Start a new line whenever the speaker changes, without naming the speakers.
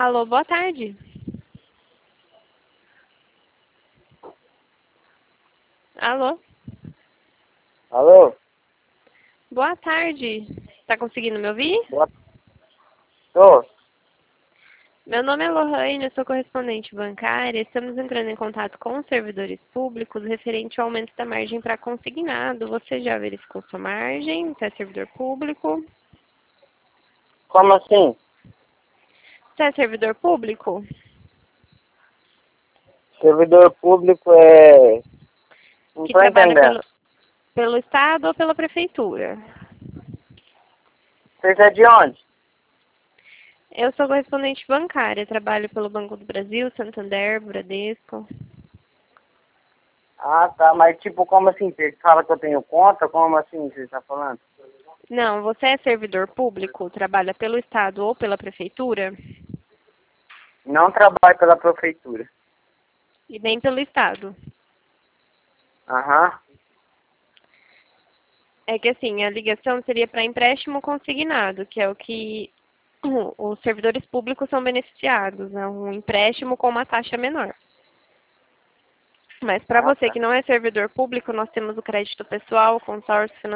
Alô, boa tarde. Alô,
Alô?
boa tarde. Tá conseguindo me ouvir?
Boa... Tô.
Meu nome é Lohane, eu sou correspondente bancária. Estamos entrando em contato com os servidores públicos referente ao aumento da margem para consignado. Você já verificou sua margem? Você é servidor público?
Como assim?
Você é servidor público?
Servidor público é... Não
Que
tô
trabalha
entendendo.
pelo Estado ou pela Prefeitura?
Você é de onde?
Eu sou correspondente bancária, trabalho pelo Banco do Brasil, Santander, Bradesco.
Ah, tá. Mas tipo, como assim? Você fala que eu tenho conta? Como assim você tá falando?
Não, você é servidor público, trabalha pelo Estado ou pela Prefeitura?
Não trabalho pela prefeitura.
E nem pelo Estado.
Aham.
É que assim, a ligação seria para empréstimo consignado, que é o que os servidores públicos são beneficiados, né? Um empréstimo com uma taxa menor. Mas para
Ah,
você
tá.
que não é servidor público, nós temos o crédito pessoal, o consórcio financeiro.